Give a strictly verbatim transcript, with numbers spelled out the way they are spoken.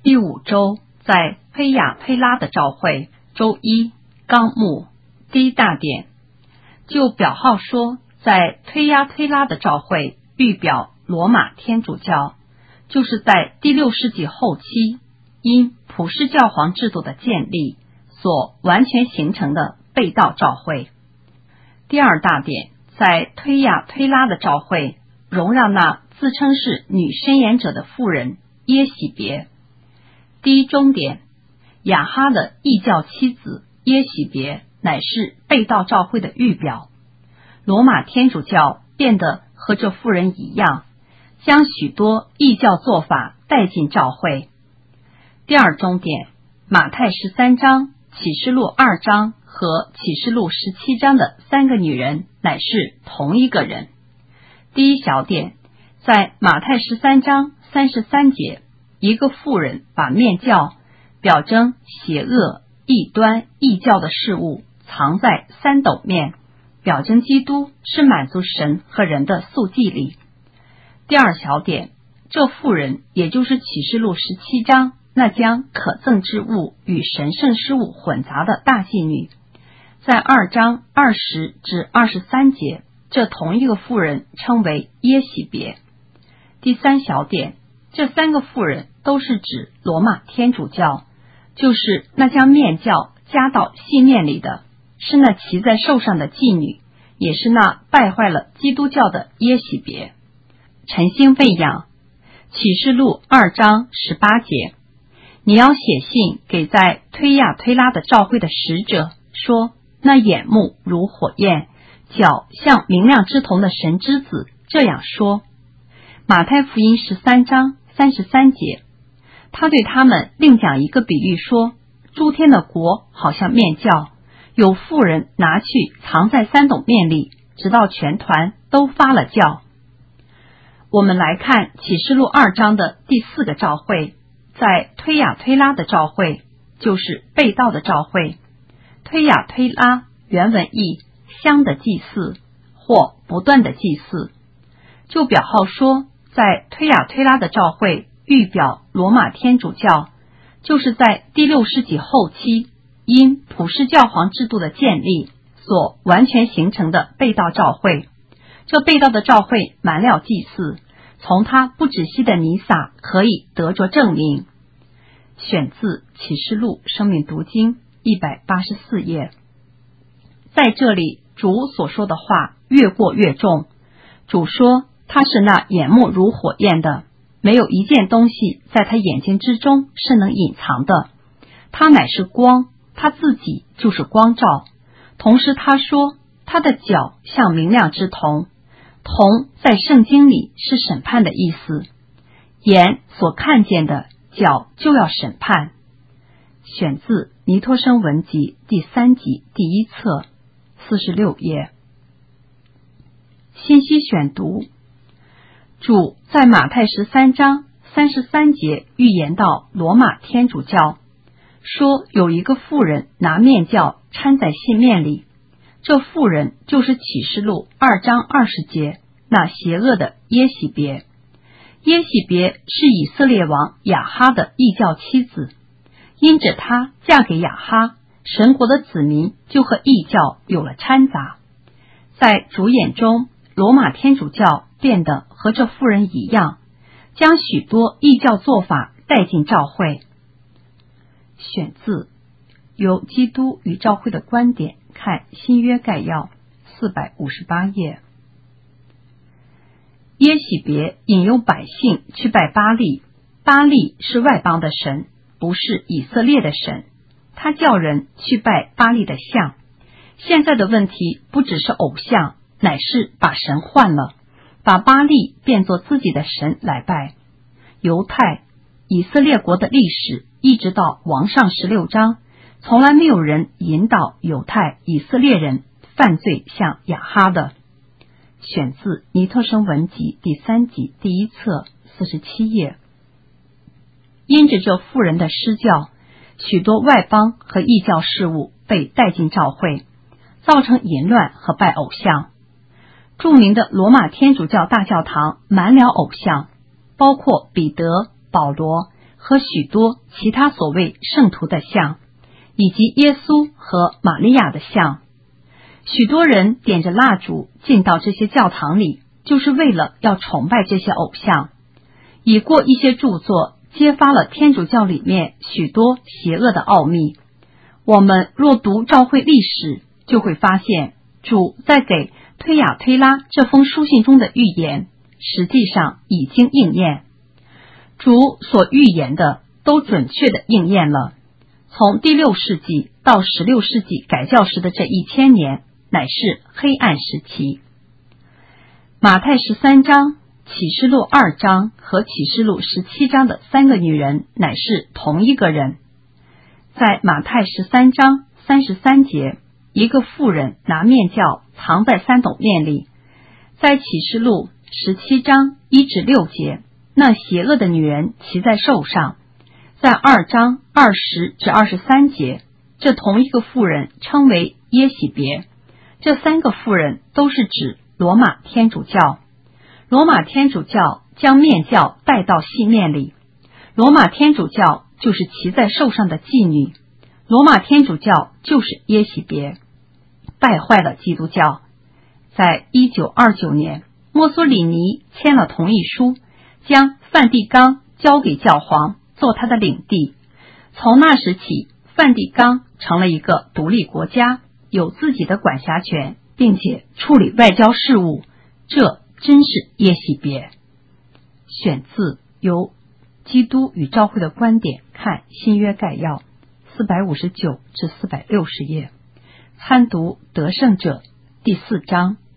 第五周在推雅推拉的召会，周一纲目第一大点，就表号说，在推雅推拉的召会预表罗马天主教，就是在第六世纪后期因普世教皇制度的建立所完全形成的被道召会。第二大点，在推雅推拉的召会容让那自称是女申言者的妇人耶喜别。第一中点，亚哈的异教妻子耶喜别乃是被道召会的预表，罗马天主教变得和这妇人一样，将许多异教做法带进召会。第二中点，马太十三章、启示录二章和启示录十七章的三个女人乃是同一个人。第一小点，在马太十三章三十三节，一个妇人把面教表征邪恶、异端、异教的事物藏在三斗面，表征基督是满足神和人的素祭礼。第二小点，这妇人也就是启示录十七章那将可憎之物与神圣事物混杂的大妓女，在二章二十至二十三节，这同一个妇人称为耶喜别。第三小点，这三个妇人都是指罗马天主教，就是那将面教加到细面里的，是那骑在兽上的妓女，也是那败坏了基督教的耶喜别。晨星喂养，启示录二章十八节，你要写信给在推雅推拉的召会的使者，说那眼目如火焰，脚像明亮之瞳的神之子这样说。马太福音十三章三十三节，他对他们另讲一个比喻说，诸天的国好像面教，有妇人拿去藏在三斗面里，直到全团都发了酵。我们来看启示录二章的第四个召会，在推雅推拉的召会，就是被道的召会。推雅推拉原文意香的祭祀或不断的祭祀，就表号说，在推雅推拉的召会预表罗马天主教，就是在第六世纪后期因普世教皇制度的建立所完全形成的被道召会。这被道的召会满了祭祀，从他不止息的弥撒可以得着证明。选自启示录生命读经一百八十四页。在这里主所说的话越过越重，主说他是那眼目如火焰的，没有一件东西在他眼睛之中是能隐藏的，他乃是光，他自己就是光照。同时他说他的脚像明亮之瞳，瞳在圣经里是审判的意思，眼所看见的，脚就要审判。选自尼托生文集第三集第一册四十六页。信息选读，主在马太十三章三十三节预言到罗马天主教，说有一个妇人拿面教掺在细面里，这妇人就是启示录二章二十节那邪恶的耶喜别。耶喜别是以色列王亚哈的异教妻子，因着她嫁给亚哈，神国的子民就和异教有了掺杂。在主眼中，罗马天主教变得和这妇人一样，将许多异教做法带进召会。选自由基督与召会的观点看新约概要四百五十八页。耶喜别引诱百姓去拜巴力，巴力是外邦的神，不是以色列的神，他叫人去拜巴力的像。现在的问题不只是偶像，乃是把神换了，把巴力变作自己的神来拜。犹太以色列国的历史一直到王上十六章，从来没有人引导犹太以色列人犯罪像亚哈的。选自尼特生文集第三集第一册四十七页。因着这妇人的施教，许多外邦和异教事物被带进召会，造成淫乱和拜偶像。著名的罗马天主教大教堂满了偶像，包括彼得、保罗和许多其他所谓圣徒的像，以及耶稣和玛利亚的像。许多人点着蜡烛进到这些教堂里，就是为了要崇拜这些偶像。已过一些著作揭发了天主教里面许多邪恶的奥秘。我们若读教会历史，就会发现主在给推雅推拉这封书信中的预言实际上已经应验。主所预言的都准确的应验了。从第六世纪到十六世纪改教时的这一千年，乃是黑暗时期。马太十三章、启示录二章和启示录十七章的三个女人乃是同一个人。在马太十三章三十三节，一个妇人拿面酵藏在三斗面里。在启示录十七章一至六节，那邪恶的女人骑在兽上。在二章二十至二十三节，这同一个妇人称为耶喜别。这三个妇人都是指罗马天主教。罗马天主教将面酵带到细面里。罗马天主教就是骑在兽上的妓女。罗马天主教就是耶喜别，败坏了基督教。在一九二九年，墨索里尼签了同意书，将梵蒂冈交给教皇做他的领地。从那时起，梵蒂冈成了一个独立国家，有自己的管辖权，并且处理外交事务。这真是耶喜别。选自由基督与教会的观点看新约概要四百五十九至四百六十页，参读得胜者第四章。